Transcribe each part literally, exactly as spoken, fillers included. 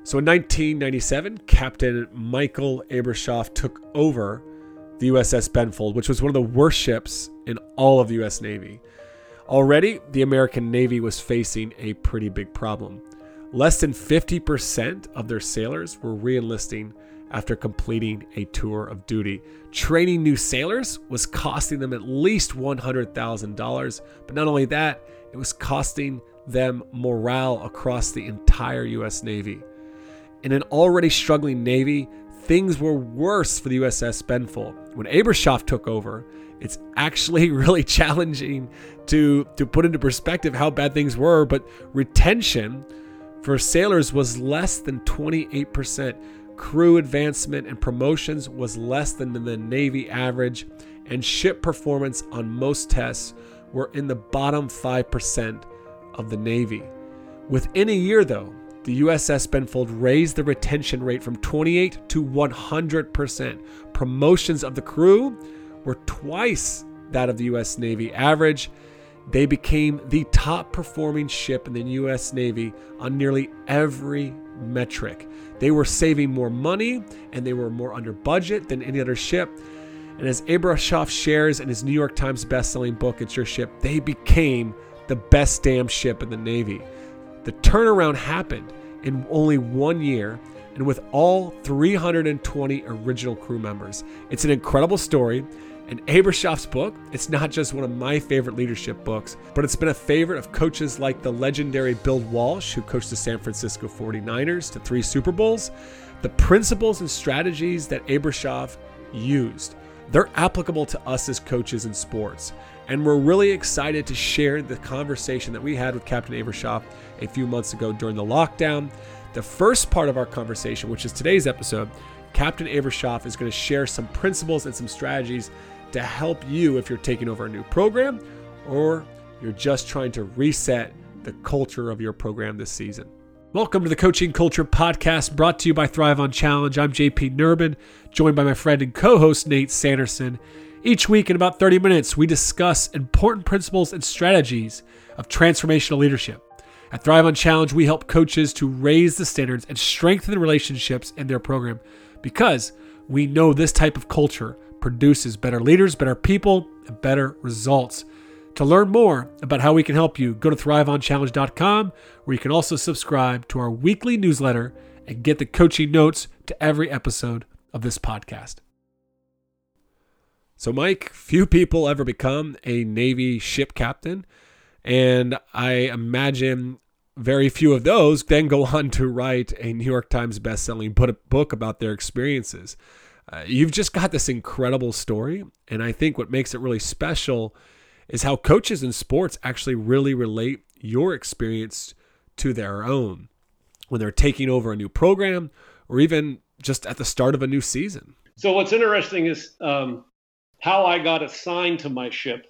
So in nineteen ninety-seven, Captain Michael Abrashoff took over the U S S Benfold, which was one of the worst ships in all of the U S Navy. Already, the American Navy was facing a pretty big problem. Less than fifty percent of their sailors were re-enlisting after completing a tour of duty. Training new sailors was costing them at least one hundred thousand dollars, but not only that, it was costing them morale across the entire U S Navy. In an already struggling Navy, things were worse for the U S S Benfold. When Abrashoff took over, it's actually really challenging to, to put into perspective how bad things were, but retention for sailors was less than twenty-eight percent. Crew advancement and promotions was less than the Navy average, and ship performance on most tests were in the bottom five percent of the Navy. Within a year, though, the U S S Benfold raised the retention rate from twenty-eight to one hundred percent. Promotions of the crew were twice that of the U S Navy average. They became the top performing ship in the U S Navy on nearly every metric. They were saving more money and they were more under budget than any other ship. And as Abrashoff shares in his New York Times best-selling book, It's Your Ship, they became the best damn ship in the Navy. The turnaround happened in only one year and with all three hundred twenty original crew members. It's an incredible story. And Abrashoff's book, it's not just one of my favorite leadership books, but it's been a favorite of coaches like the legendary Bill Walsh, who coached the San Francisco forty-niners to three Super Bowls. The principles and strategies that Abrashoff used, they're applicable to us as coaches in sports. And we're really excited to share the conversation that we had with Captain Abrashoff a few months ago during the lockdown. The first part of our conversation, which is today's episode, Captain Abrashoff is going to share some principles and some strategies to help you if you're taking over a new program or you're just trying to reset the culture of your program this season. Welcome to the Coaching Culture Podcast, brought to you by Thrive on Challenge. I'm J P Nerbin, joined by my friend and co-host Nate Sanderson. Each week in about thirty minutes, we discuss important principles and strategies of transformational leadership. At Thrive on Challenge, we help coaches to raise the standards and strengthen the relationships in their program because we know this type of culture produces better leaders, better people, and better results. To learn more about how we can help you, go to thrive on challenge dot com, where you can also subscribe to our weekly newsletter and get the coaching notes to every episode of this podcast. So, Mike, few people ever become a Navy ship captain, and I imagine very few of those then go on to write a New York Times best-selling book about their experiences. Uh, you've just got this incredible story, and I think what makes it really special is how coaches in sports actually really relate your experience to their own when they're taking over a new program or even just at the start of a new season. So what's interesting is um, how I got assigned to my ship.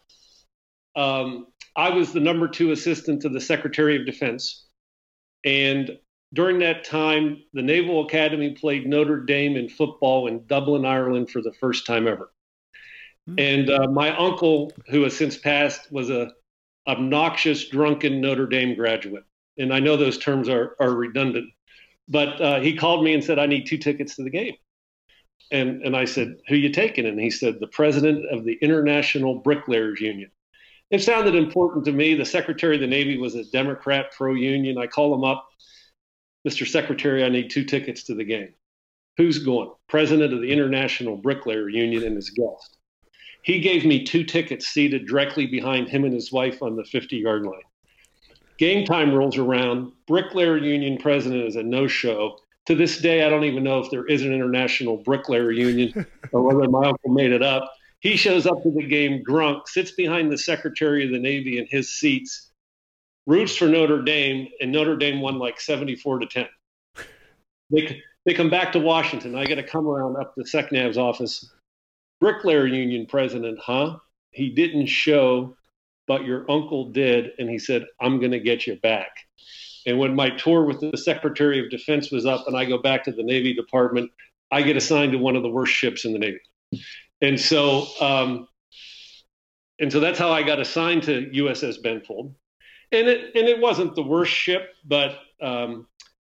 Um, I was the number two assistant to the Secretary of Defense, and during that time, the Naval Academy played Notre Dame in football in Dublin, Ireland for the first time ever. Mm-hmm. And uh, my uncle, who has since passed, was a obnoxious, drunken Notre Dame graduate. And I know those terms are, are redundant, but uh, he called me and said, I need two tickets to the game. And, and I said, who you taking? And he said, the president of the International Bricklayers Union. It sounded important to me. The Secretary of the Navy was a Democrat, pro-union. I call him up. Mister Secretary, I need two tickets to the game. Who's going? President of the International Bricklayer Union and his guest. He gave me two tickets seated directly behind him and his wife on the fifty-yard line. Game time rolls around. Bricklayer Union president is a no-show. To this day, I don't even know if there is an International Bricklayer Union or whether my uncle made it up. He shows up to the game drunk, sits behind the Secretary of the Navy in his seats, roots for Notre Dame, and Notre Dame won like seventy-four to ten. They they come back to Washington. I got to come around up to SecNav's office. Bricklayer Union president, huh? He didn't show, but your uncle did, and he said, I'm going to get you back. And when my tour with the Secretary of Defense was up and I go back to the Navy Department, I get assigned to one of the worst ships in the Navy. And so, um, and so that's how I got assigned to U S S Benfold. And it and it wasn't the worst ship, but um,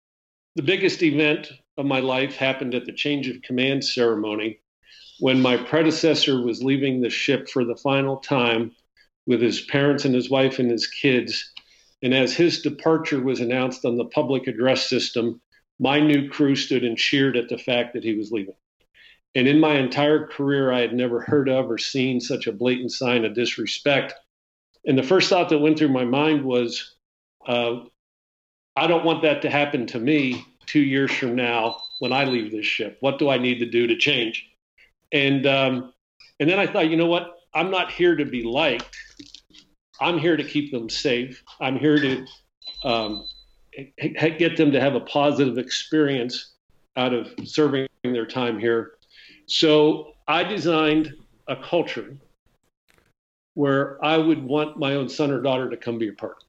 the biggest event of my life happened at the change of command ceremony when my predecessor was leaving the ship for the final time with his parents and his wife and his kids. And as his departure was announced on the public address system, my new crew stood and cheered at the fact that he was leaving. And in my entire career, I had never heard of or seen such a blatant sign of disrespect. And the first thought that went through my mind was, uh, I don't want that to happen to me two years from now when I leave this ship. What do I need to do to change? And um, and then I thought, you know what? I'm not here to be liked. I'm here to keep them safe. I'm here to um, get them to have a positive experience out of serving their time here. So I designed a culture where I would want my own son or daughter to come be a part.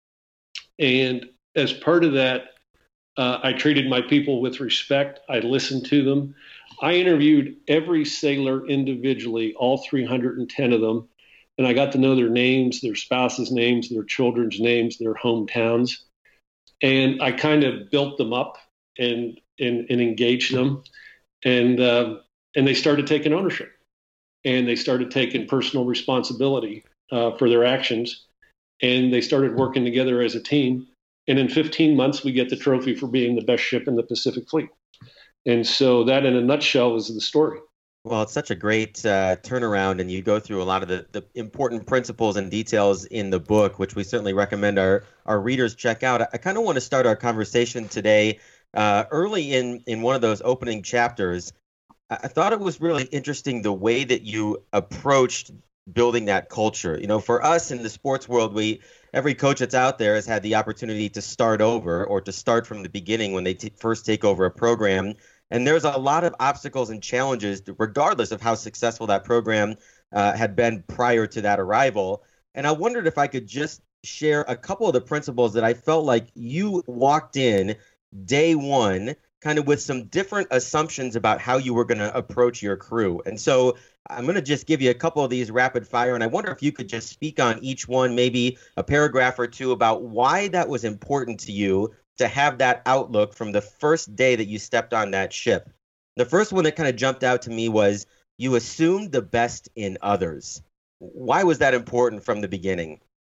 And as part of that, uh, I treated my people with respect. I listened to them. I interviewed every sailor individually, all three hundred ten of them, and I got to know their names, their spouses' names, their children's names, their hometowns. And I kind of built them up and and, and engaged them. And uh, and they started taking ownership. And they started taking personal responsibility uh, for their actions. And they started working together as a team. And in fifteen months, we get the trophy for being the best ship in the Pacific Fleet. And so that, in a nutshell, is the story. Well, it's such a great uh, turnaround, and you go through a lot of the, the important principles and details in the book, which we certainly recommend our, our readers check out. I, I kind of want to start our conversation today uh, early in, in one of those opening chapters. I, I thought it was really interesting the way that you approached building that culture. You know, for us in the sports world, we every coach that's out there has had the opportunity to start over or to start from the beginning when they t- first take over a program. And there's a lot of obstacles and challenges, regardless of how successful that program uh, had been prior to that arrival. And I wondered if I could just share a couple of the principles that I felt like you walked in day one, kind of with some different assumptions about how you were going to approach your crew. And so I'm going to just give you a couple of these rapid fire, and I wonder if you could just speak on each one, maybe a paragraph or two about why that was important to you to have that outlook from the first day that you stepped on that ship. The first one that kind of jumped out to me was you assumed the best in others. Why was that important from the beginning?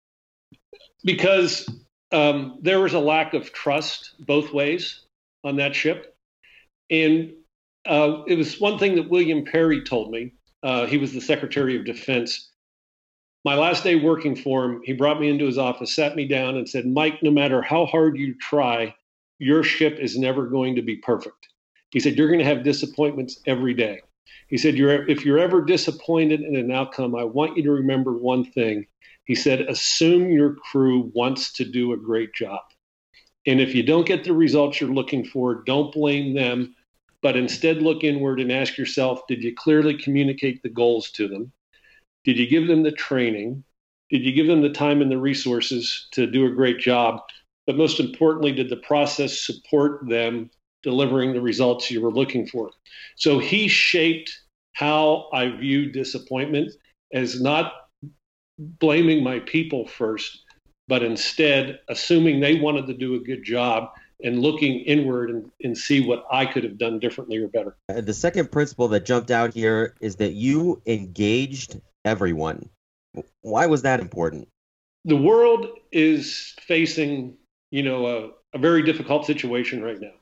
Because um, there was a lack of trust both ways on that ship. And uh, it was one thing that William Perry told me. Uh, he was the Secretary of Defense. My last day working for him, he brought me into his office, sat me down and said, Mike, no matter how hard you try, your ship is never going to be perfect. He said, you're going to have disappointments every day. He said, you're, if you're ever disappointed in an outcome, I want you to remember one thing. He said, assume your crew wants to do a great job. And if you don't get the results you're looking for, don't blame them, but instead look inward and ask yourself, did you clearly communicate the goals to them? Did you give them the training? Did you give them the time and the resources to do a great job? But most importantly, did the process support them delivering the results you were looking for? So he shaped how I view disappointment as not blaming my people first, but instead assuming they wanted to do a good job and looking inward and, and see what I could have done differently or better. Uh, the second principle that jumped out here is that you engaged everyone. Why was that important? The world is facing, you know, a, a very difficult situation right now.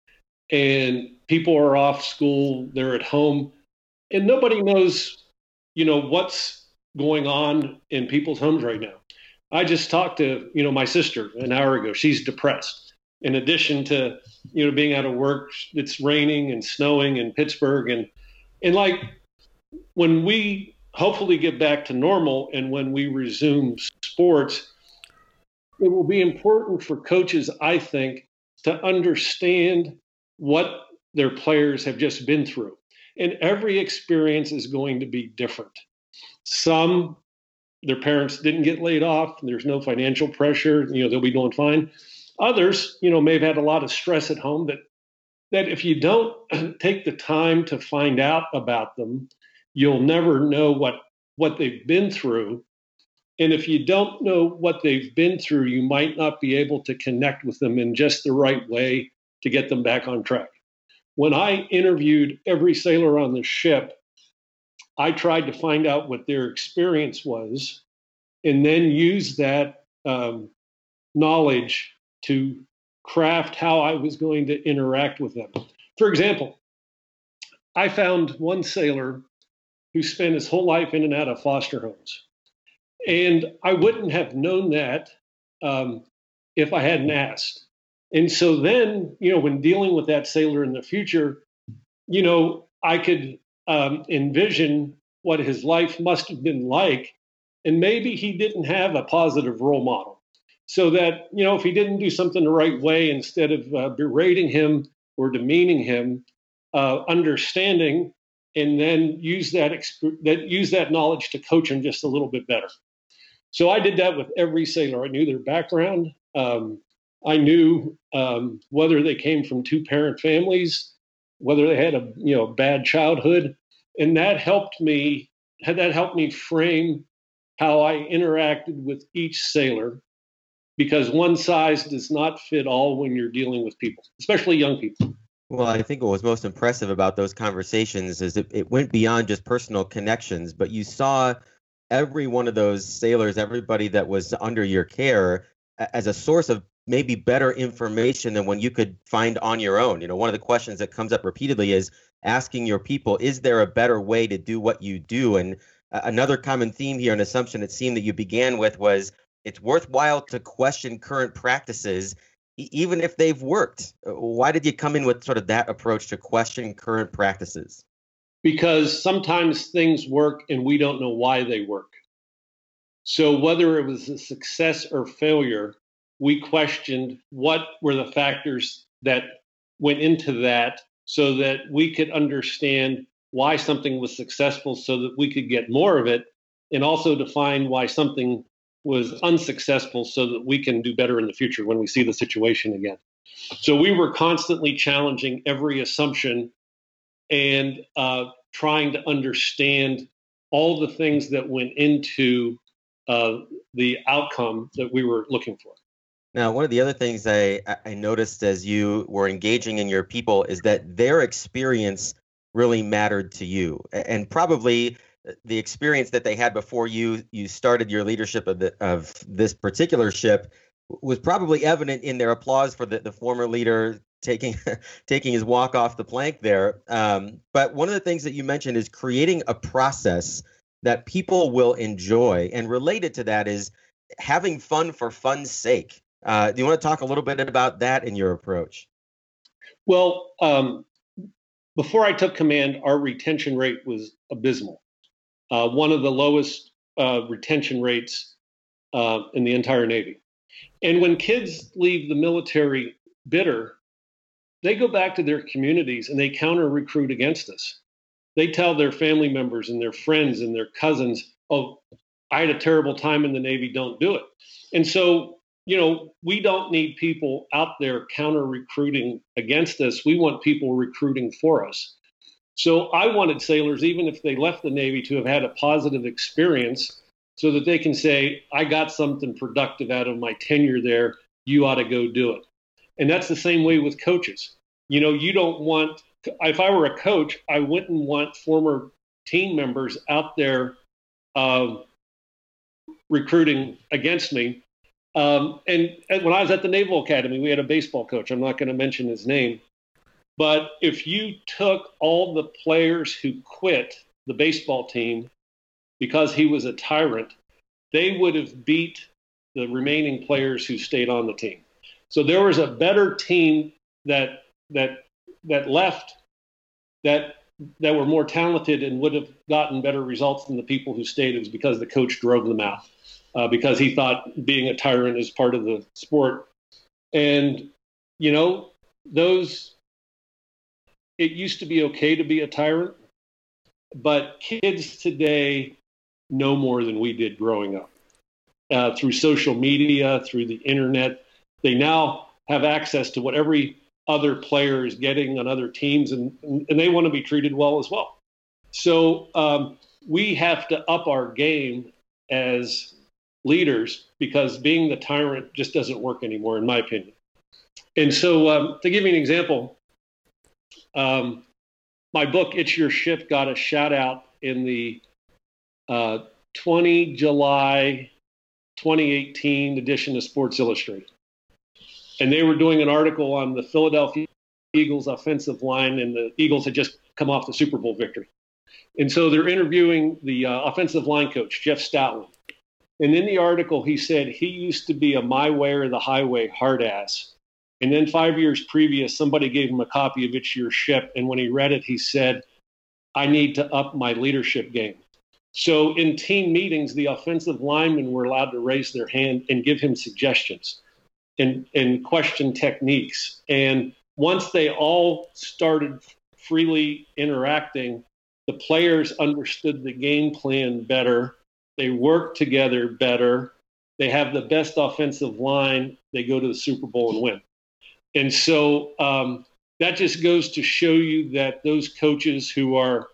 And people are off school, they're at home, and nobody knows, you know, what's going on in people's homes right now. I just talked to, you know, my sister an hour ago. She's depressed. In addition to, you know, being out of work, it's raining and snowing in Pittsburgh. And, and like when we hopefully get back to normal and when we resume sports, it will be important for coaches, I think, to understand what their players have just been through. And every experience is going to be different. Some, their parents didn't get laid off. There's no financial pressure. You know, they'll be doing fine. Others, you know, may have had a lot of stress at home that, that if you don't take the time to find out about them, you'll never know what, what they've been through. And if you don't know what they've been through, you might not be able to connect with them in just the right way to get them back on track. When I interviewed every sailor on the ship, I tried to find out what their experience was and then use that um, knowledge to craft how I was going to interact with them. For example, I found one sailor who spent his whole life in and out of foster homes. And I wouldn't have known that um, if I hadn't asked. And so then, you know, when dealing with that sailor in the future, you know, I could um, envision what his life must have been like. And maybe he didn't have a positive role model. So that, you know, if he didn't do something the right way, instead of uh, berating him or demeaning him, uh, understanding, and then use that, exp- that use that knowledge to coach him just a little bit better. So I did that with every sailor. I knew their background. Um, I knew um, whether they came from two-parent families, whether they had a you know bad childhood, and that helped me. That helped me frame how I interacted with each sailor, because one size does not fit all when you're dealing with people, especially young people. Well, I think what was most impressive about those conversations is it, it went beyond just personal connections, but you saw every one of those sailors, everybody that was under your care, as a source of maybe better information than when you could find on your own. You know, one of the questions that comes up repeatedly is asking your people, is there a better way to do what you do? And uh, another common theme here, an assumption it seemed that you began with, was it's worthwhile to question current practices, e- even if they've worked. Why did you come in with sort of that approach to question current practices? Because sometimes things work and we don't know why they work. So whether it was a success or failure, we questioned what were the factors that went into that so that we could understand why something was successful so that we could get more of it, and also define why something was unsuccessful so that we can do better in the future when we see the situation again. So we were constantly challenging every assumption and uh, trying to understand all the things that went into uh, the outcome that we were looking for. Now, one of the other things I, I noticed as you were engaging in your people is that their experience really mattered to you, and probably the experience that they had before you you started your leadership of the, of this particular ship was probably evident in their applause for the, the former leader taking taking his walk off the plank there. Um, but one of the things that you mentioned is creating a process that people will enjoy, and related to that is having fun for fun's sake. Uh, do you want to talk a little bit about that in your approach? Well, um, before I took command, our retention rate was abysmal. Uh, one of the lowest uh, retention rates uh, in the entire Navy. And when kids leave the military bitter, they go back to their communities and they counter recruit against us. They tell their family members and their friends and their cousins, oh, I had a terrible time in the Navy, don't do it. And so, you know, we don't need people out there counter recruiting against us. We want people recruiting for us. So I wanted sailors, even if they left the Navy, to have had a positive experience so that they can say, I got something productive out of my tenure there. You ought to go do it. And that's the same way with coaches. You know, you don't want, if I were a coach, I wouldn't want former team members out there uh, recruiting against me. Um, and, and when I was at the Naval Academy, we had a baseball coach. I'm not going to mention his name. But if you took all the players who quit the baseball team because he was a tyrant, they would have beat the remaining players who stayed on the team. So there was a better team that that that left that that were more talented and would have gotten better results than the people who stayed. It was because the coach drove them out, uh, because he thought being a tyrant is part of the sport. And, you know, those, it used to be okay to be a tyrant, but kids today know more than we did growing up. Uh, through social media, through the internet, they now have access to what every other player is getting on other teams, and, and they want to be treated well as well. So um, we have to up our game as leaders, because being the tyrant just doesn't work anymore, in my opinion. And so um, to give you an example, um, my book, It's Your Ship, got a shout out in the uh, twentieth of July twenty eighteen edition of Sports Illustrated. And they were doing an article on the Philadelphia Eagles offensive line, and the Eagles had just come off the Super Bowl victory. And so they're interviewing the uh, offensive line coach, Jeff Stoutland. And in the article, he said he used to be a my way or the highway hard ass. And then five years previous, somebody gave him a copy of It's Your Ship. And when he read it, he said, I need to up my leadership game. So in team meetings, the offensive linemen were allowed to raise their hand and give him suggestions and, and question techniques. And once they all started freely interacting, the players understood the game plan better. They work together better. They have the best offensive line. They go to the Super Bowl and win. And so um, that just goes to show you that those coaches who are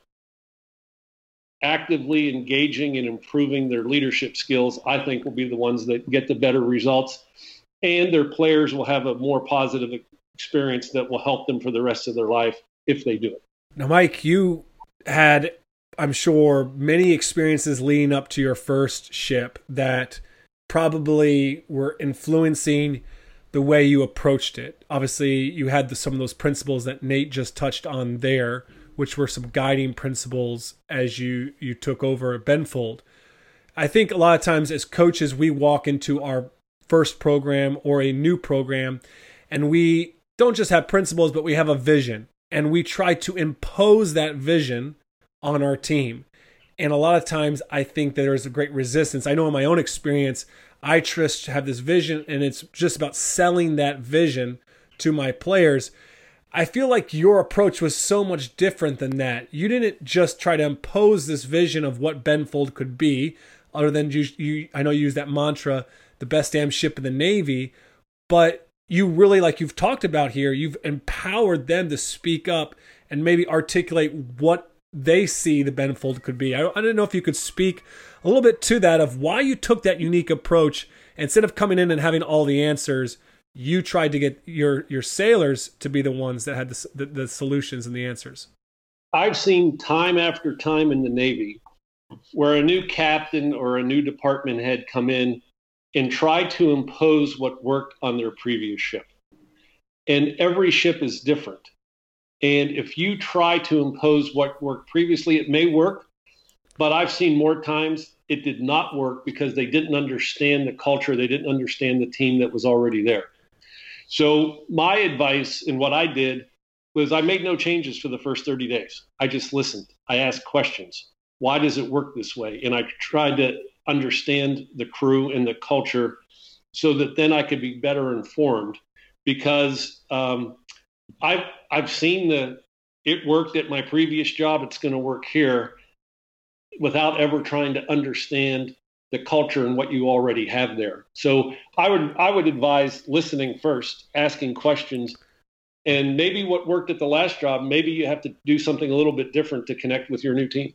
actively engaging and improving their leadership skills, I think, will be the ones that get the better results. And their players will have a more positive experience that will help them for the rest of their life if they do it. Now, Mike, you had, I'm sure, many experiences leading up to your first ship that probably were influencing the way you approached it. Obviously, you had the, some of those principles that Nate just touched on there, which were some guiding principles as you, you took over at Benfold. I think a lot of times as coaches, we walk into our first program or a new program, and we don't just have principles, but we have a vision. And we try to impose that vision on our team. And a lot of times I think that there's a great resistance. I know in my own experience, I just have this vision and it's just about selling that vision to my players. I feel like your approach was so much different than that. You didn't just try to impose this vision of what Benfold could be, other than you, you I know you use that mantra, the best damn ship in the Navy, but you really, like you've talked about here, you've empowered them to speak up and maybe articulate what they see the Benfold could be. I, I don't know if you could speak a little bit to that of why you took that unique approach. Instead of coming in and having all the answers, you tried to get your, your sailors to be the ones that had the, the, the solutions and the answers. I've seen time after time in the Navy where a new captain or a new department head come in and try to impose what worked on their previous ship. And every ship is different. And if you try to impose what worked previously, it may work, but I've seen more times it did not work because they didn't understand the culture. They didn't understand the team that was already there. So my advice and what I did was I made no changes for the first thirty days. I just listened. I asked questions. Why does it work this way? And I tried to understand the crew and the culture so that then I could be better informed, because um, I've, I've seen the, it worked at my previous job, it's going to work here, without ever trying to understand the culture and what you already have there. So I would, I would advise listening first, asking questions, and maybe what worked at the last job, maybe you have to do something a little bit different to connect with your new team.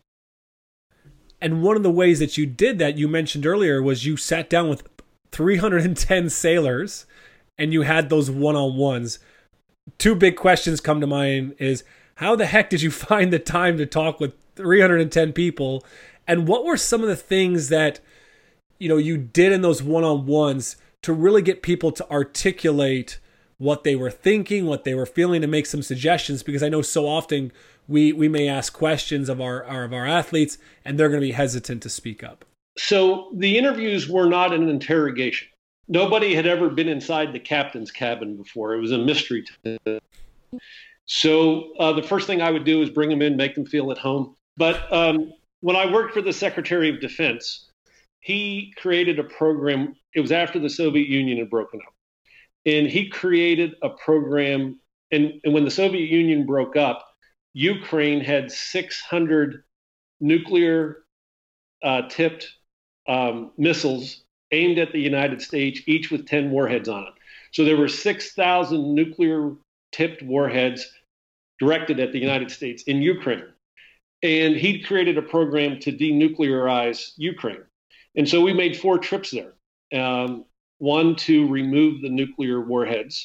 And one of the ways that you did that, you mentioned earlier, was you sat down with three hundred ten sailors and you had those one-on-ones. Two big questions come to mind is, how the heck did you find the time to talk with three hundred ten people? And what were some of the things that, you know, you did in those one-on-ones to really get people to articulate what they were thinking, what they were feeling, to make some suggestions? Because I know so often we we may ask questions of our, our of our athletes and they're going to be hesitant to speak up. So the interviews were not an interrogation. Nobody had ever been inside the captain's cabin before. It was a mystery to them. So uh, the first thing I would do is bring them in, make them feel at home. But um, when I worked for the Secretary of Defense, he created a program. It was after the Soviet Union had broken up. And he created a program. And, and when the Soviet Union broke up, Ukraine had six hundred nuclear uh, tipped um, missiles aimed at the United States, each with ten warheads on it. So there were six thousand nuclear tipped warheads directed at the United States in Ukraine. And he created a program to denuclearize Ukraine. And so we made four trips there. Um, one to remove the nuclear warheads,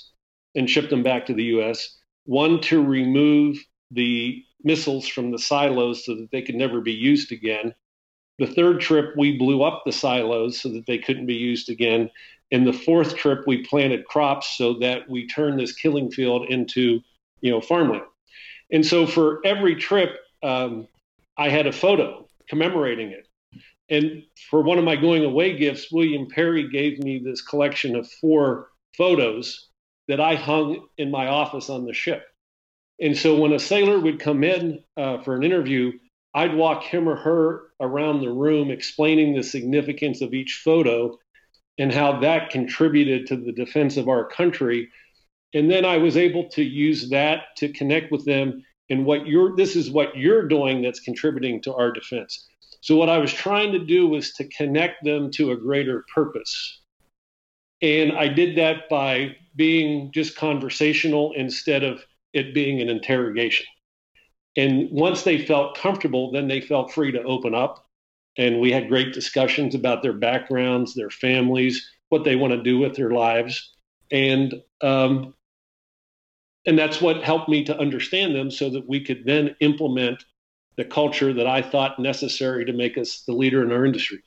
and shipped them back to the U S, one to remove the missiles from the silos so that they could never be used again. The third trip, we blew up the silos so that they couldn't be used again. And the fourth trip, we planted crops so that we turned this killing field into, you know, farmland. And so for every trip, um, I had a photo commemorating it. And for one of my going away gifts, William Perry gave me this collection of four photos that I hung in my office on the ship. And so when a sailor would come in uh, for an interview, I'd walk him or her around the room explaining the significance of each photo and how that contributed to the defense of our country. And then I was able to use that to connect with them in what you're, this is what you're doing that's contributing to our defense. So what I was trying to do was to connect them to a greater purpose. And I did that by being just conversational instead of it being an interrogation. And once they felt comfortable, then they felt free to open up. And we had great discussions about their backgrounds, their families, what they want to do with their lives. And um, and that's what helped me to understand them so that we could then implement the culture that I thought necessary to make us the leader in our industry.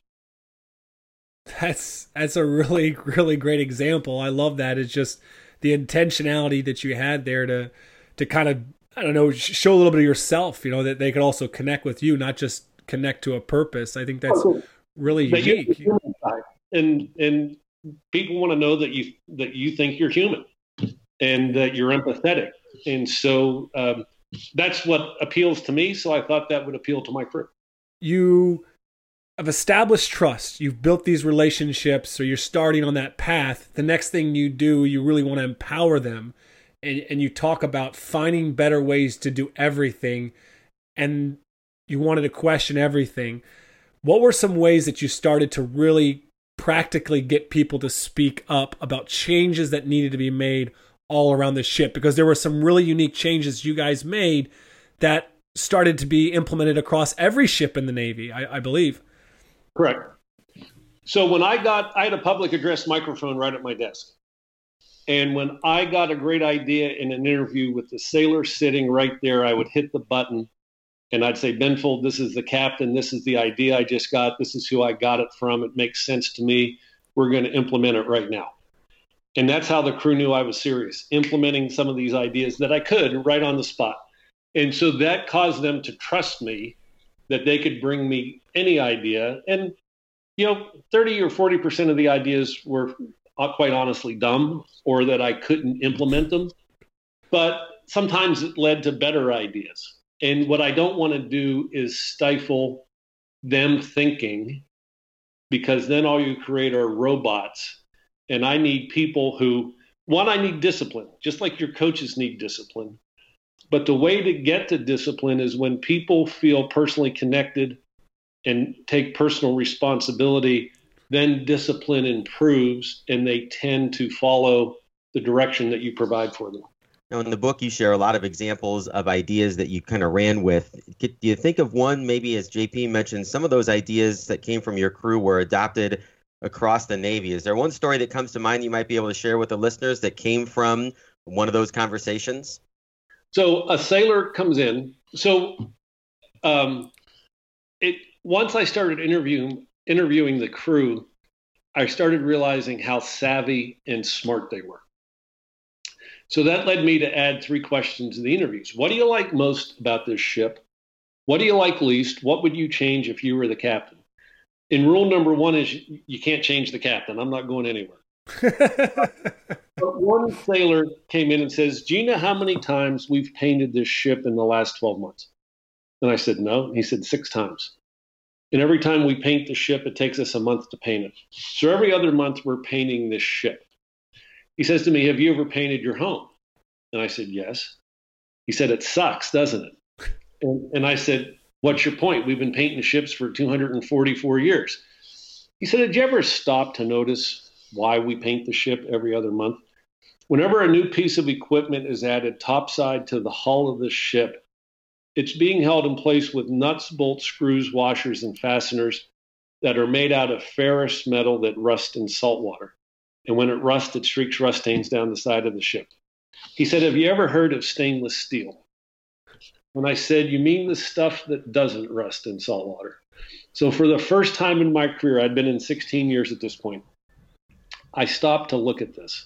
That's that's a really, really great example. I love that. It's just the intentionality that you had there to to kind of, I don't know, show a little bit of yourself, you know, that they could also connect with you, not just connect to a purpose. I think that's really unique. And and people want to know that you that you think you're human and that you're empathetic. And so um, that's what appeals to me. So I thought that would appeal to my crew. You have established trust. You've built these relationships, or you're starting on that path. The next thing you do, you really want to empower them. And, and you talk about finding better ways to do everything, and you wanted to question everything. What were some ways that you started to really practically get people to speak up about changes that needed to be made all around the ship? Because there were some really unique changes you guys made that started to be implemented across every ship in the Navy, I, I believe. Correct. So when I got, I had a public address microphone right at my desk. And when I got a great idea in an interview with the sailor sitting right there, I would hit the button and I'd say, Benfold, this is the captain. This is the idea I just got. This is who I got it from. It makes sense to me. We're going to implement it right now. And that's how the crew knew I was serious, implementing some of these ideas that I could right on the spot. And so that caused them to trust me that they could bring me any idea. And, you know, thirty or forty percent of the ideas were quite honestly dumb, or that I couldn't implement them. But sometimes it led to better ideas. And what I don't want to do is stifle them thinking, because then all you create are robots. And I need people who, one, I need discipline, just like your coaches need discipline. But the way to get to discipline is when people feel personally connected and take personal responsibility, then discipline improves and they tend to follow the direction that you provide for them. Now, in the book, you share a lot of examples of ideas that you kind of ran with. Do you think of one, maybe as J P mentioned, some of those ideas that came from your crew were adopted across the Navy? Is there one story that comes to mind you might be able to share with the listeners that came from one of those conversations? So a sailor comes in. So um, it once I started interviewing interviewing the crew, I started realizing how savvy and smart they were. So that led me to add three questions to the interviews. What do you like most about this ship? What do you like least? What would you change if you were the captain? And rule number one is you can't change the captain. I'm not going anywhere. But one sailor came in and says, do you know how many times we've painted this ship in the last twelve months? And I said, no. He said, six times. And every time we paint the ship, it takes us a month to paint it. So every other month, we're painting this ship. He says to me, have you ever painted your home? And I said, yes. He said, it sucks, doesn't it? And, and I said, what's your point? We've been painting ships for two hundred forty-four years. He said, did you ever stop to notice why we paint the ship every other month? Whenever a new piece of equipment is added topside to the hull of the ship, it's being held in place with nuts, bolts, screws, washers, and fasteners that are made out of ferrous metal that rust in salt water. And when it rusts, it streaks rust stains down the side of the ship. He said, have you ever heard of stainless steel? And I said, you mean the stuff that doesn't rust in salt water? So for the first time in my career, I'd been in sixteen years at this point, I stopped to look at this.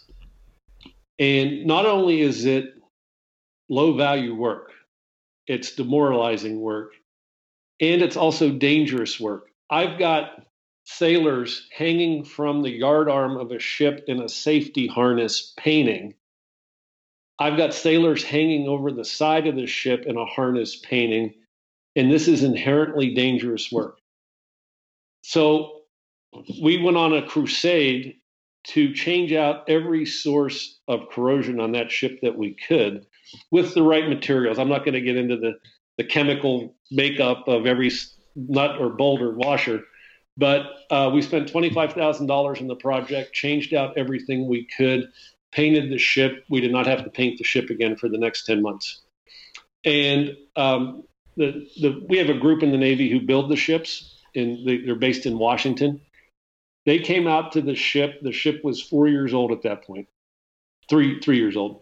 And not only is it low value work, it's demoralizing work, and it's also dangerous work. I've got sailors hanging from the yard arm of a ship in a safety harness painting. I've got sailors hanging over the side of the ship in a harness painting, and this is inherently dangerous work. So we went on a crusade to change out every source of corrosion on that ship that we could with the right materials. I'm not going to get into the, the chemical makeup of every nut or bolt or washer, but uh, we spent twenty-five thousand dollars in the project, changed out everything we could, painted the ship. We did not have to paint the ship again for the next ten months. And um, the, the, we have a group in the Navy who build the ships. In the, they're based in Washington. They came out to the ship. The ship was four years old at that point, three, three years old.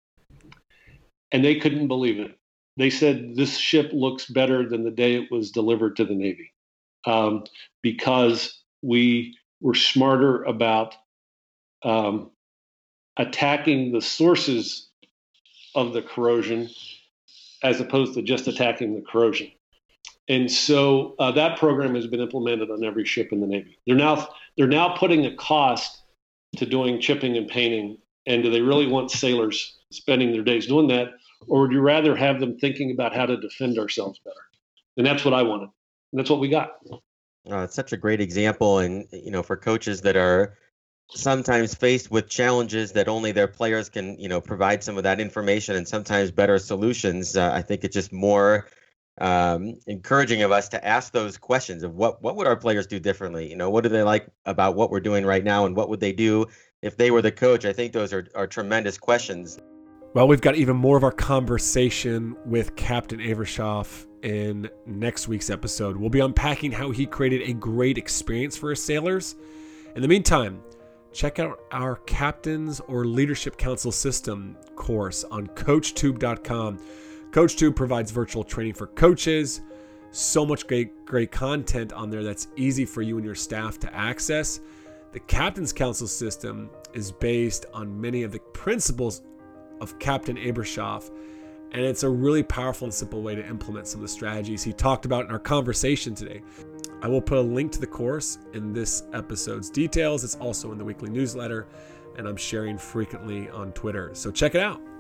And they couldn't believe it. They said, this ship looks better than the day it was delivered to the Navy, um, because we were smarter about um, attacking the sources of the corrosion as opposed to just attacking the corrosion. And so uh, that program has been implemented on every ship in the Navy. They're now they're now putting a cost to doing chipping and painting. And do they really want sailors spending their days doing that, or would you rather have them thinking about how to defend ourselves better? And that's what I wanted, and that's what we got. Uh, it's such a great example, and you know, for coaches that are sometimes faced with challenges that only their players can, you know, provide some of that information and sometimes better solutions. Uh, I think it's just more um, encouraging of us to ask those questions of what what would our players do differently? You know, what do they like about what we're doing right now, and what would they do if they were the coach? I think those are, are tremendous questions. Well, we've got even more of our conversation with Captain Abrashoff in next week's episode. We'll be unpacking how he created a great experience for his sailors. In the meantime, check out our Captains or Leadership Council System course on coach tube dot com. CoachTube provides virtual training for coaches. So much great, great content on there that's easy for you and your staff to access. The Captains Council System is based on many of the principles of Captain Abrashoff, and it's a really powerful and simple way to implement some of the strategies he talked about in our conversation today. I will put a link to the course in this episode's details. It's also in the weekly newsletter, and I'm sharing frequently on Twitter. So check it out.